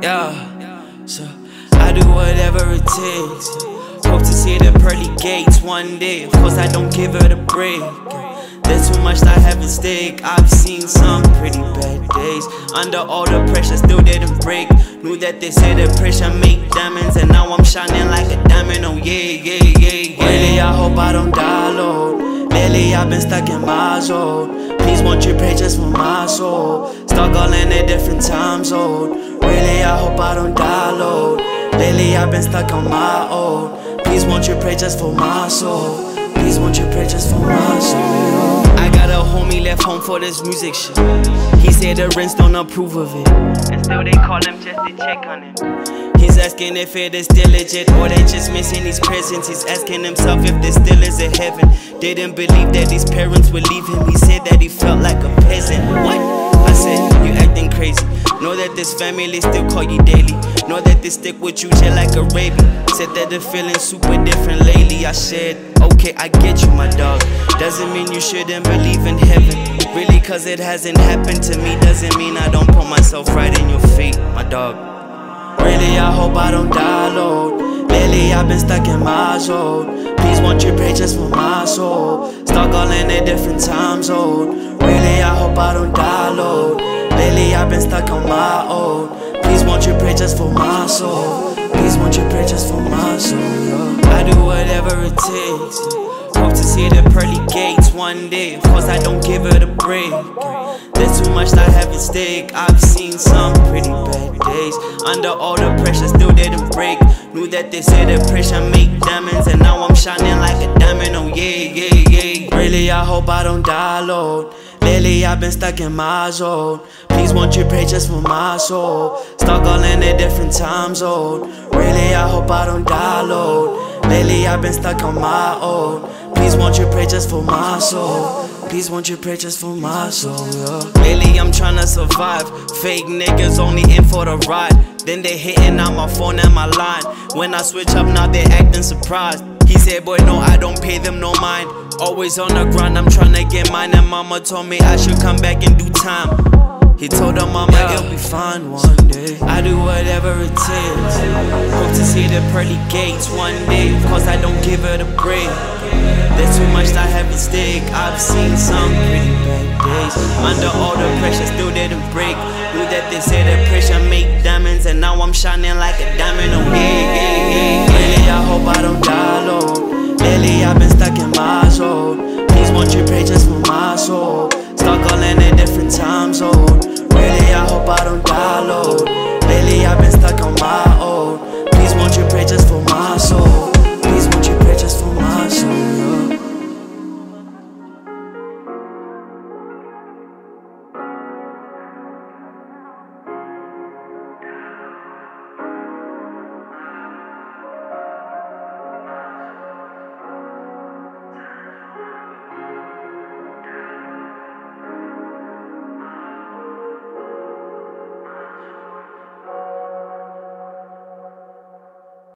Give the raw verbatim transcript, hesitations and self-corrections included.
Yeah, so I do whatever it takes. Hope to see the pearly gates one day. Of course I don't give it a break. There's too much I have at stake. I've seen some pretty bad days. Under all the pressure, still didn't break. Knew that they say the pressure make diamonds, and now I'm shining like a diamond. Oh yeah, yeah, yeah, yeah. Really, I hope I don't die, Lord. Lately, I've been stuck in my zone. Please, won't you pray just for my soul? Stuck all in a different time zone. Really, I hope I don't die, Lord. Lately, I've been stuck on my own. Please, won't you pray just for my soul? Please, won't you pray just for my soul? I got a homie left home for this music shit. He said the rents don't approve of it, and still they call him just to check on him. He's asking if it is still legit, or they just missing his presence. He's asking himself if there still is a heaven. Didn't believe that his parents would leave him. He said that he felt like a peasant. What? I said, you acting crazy. Know that this family still call you daily. Know that they stick with you just like a baby. Said that the feeling's super different lately. I said, okay, I get you, my dog. Doesn't mean you shouldn't believe in heaven. Really, cause it hasn't happened to me. Doesn't mean I don't put myself right in your fate, my dog. Really, I hope I don't die, Lord. Lately, I've been stuck in my zone. Please, won't you pray just for my soul? Stuck all in a different time zone. Really, I hope I don't die, Lord. Lately, I've been stuck on my own. Please, won't you pray just for my soul? Please, won't you pray just for my soul? Yeah. I do whatever it takes. Hope to see the pearly gates one day. Of course I don't give it a break. There's too much I have at stake. I've seen some pretty bad days. Under all the pressure, still didn't break. Knew that they say the pressure make diamonds, and now I'm shining like a diamond. Oh yeah, yeah, yeah. Really, I hope I don't die, Lord. Lately, I've been stuck in my zone. Please, won't you pray just for my soul? Stuck all in a different time zone. Really, I hope I don't die, Lord. Lately, I've been stuck on my own. Please, won't you pray just for my soul? Please, won't you pray just for my soul, yeah. Lately, I'm tryna survive. Fake niggas only in for the ride. Then they hitting on my phone and my line. When I switch up, now they acting surprised. He said, boy, no, I don't pay them no mind. Always on the grind, I'm tryna get mine. And mama told me I should come back and do time. He told her mama, yeah, it'll be fine one day. I do whatever it takes. Hope to see the pearly gates one day. Of course I don't give it a break. There's too much I have at stake. I've seen some pretty bad days. Under all the pressure, still didn't break. Knew that they say the pressure make diamonds, and now I'm shining like a diamond. Oh yeah, yeah, yeah. Really, I hope I don't die, Lord. Lately, I've been stuck in my zone. Please, won't you pray just for my soul?